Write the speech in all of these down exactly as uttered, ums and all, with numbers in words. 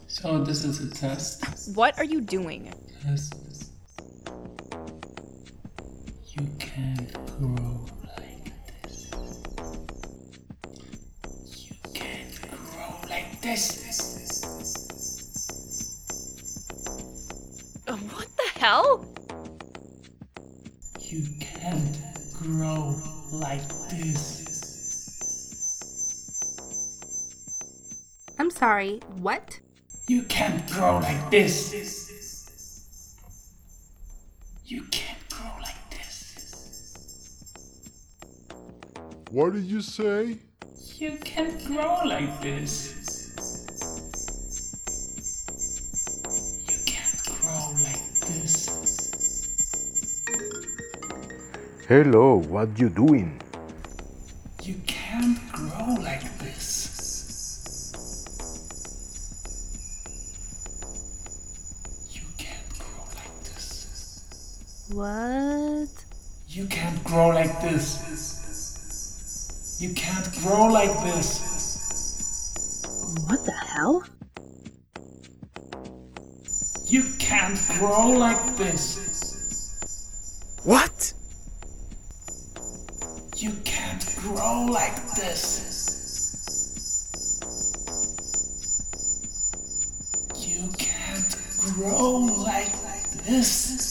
So this is a test. What are you doing? Test. You can't grow like this. You can't grow like this. Uh, What the hell? You can't grow like this. I'm sorry, what? You can't grow like this. You can't grow like this. What did you say? You can't grow like this. You can't grow like this. Hello, what you doing? You can't grow like this. You can't grow like this. What? You can't grow like this. You can't grow like this. What the hell? You can't grow like this. What? You can't grow like this. You can't grow like this.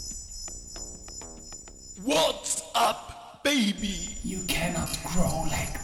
What's up, baby? You cannot grow like